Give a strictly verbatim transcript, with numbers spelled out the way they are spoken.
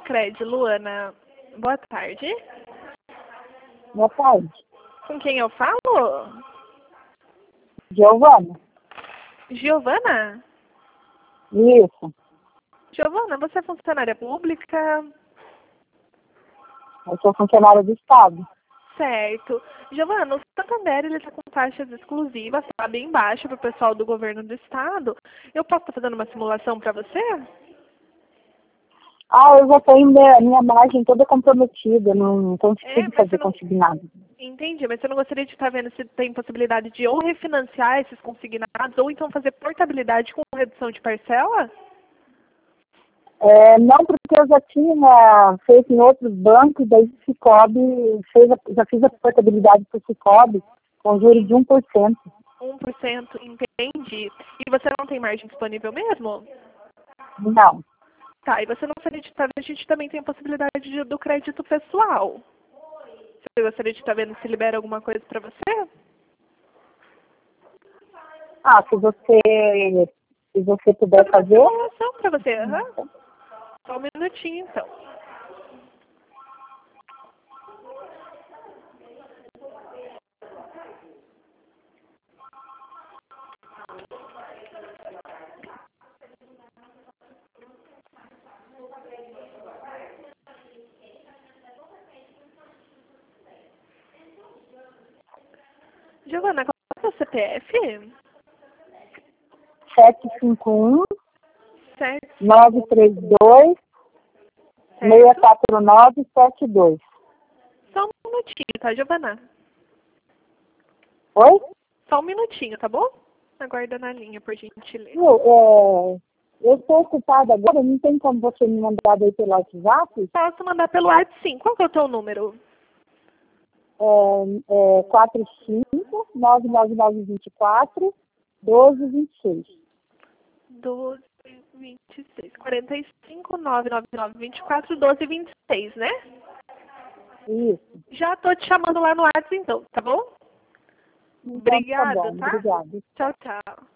Sicredi, Luana. Boa tarde. Boa tarde. Com quem eu falo? Giovana. Giovana? Isso. Giovana, você é funcionária pública? Eu sou funcionária do Estado. Certo. Giovana, o Santander ele está com taxas exclusivas, tá bem baixo para o pessoal do governo do Estado. Eu posso estar fazendo uma simulação para você? Ah, eu já tenho minha, minha margem toda comprometida, não consigo É, mas fazer você não... consignado. Entendi, mas você não gostaria de estar vendo se tem possibilidade de ou refinanciar esses consignados ou então fazer portabilidade com redução de parcela? É, não, porque eu já tinha feito em outros bancos, daí o Cicobi, fez a, já fiz a portabilidade para o Cicobi com juros de um por cento. um por cento, entendi. E você não tem margem disponível mesmo? Não. Tá, e você não gostaria de estar, a gente também tem a possibilidade de- do crédito pessoal. Você gostaria de estar vendo se libera alguma coisa para você? Ah, se você, se você puder fazer. Uma simulação para você, aham. Só um minutinho, então. Giovana, qual é o seu C P F? sete cinco um, Certo. nove três dois, seis quatro nove sete dois. Só um minutinho, tá, Giovana? Oi? Só um minutinho, tá bom? Aguarda na linha, por gentileza. Eu, é, eu estou ocupada agora, não tem como você me mandar daí pelo WhatsApp? Posso mandar pelo WhatsApp, sim. Qual que é o teu número? É, é quatro cinco nove nove nove dois quatro doze vinte e seis. doze, vinte e seis. quarenta e cinco, nove nove nove, vinte e quatro, doze, vinte e seis, né? Isso. Já tô te chamando lá no WhatsApp, então, tá bom? Então, tá Obrigada, bom. tá? Obrigada. Tchau, tchau.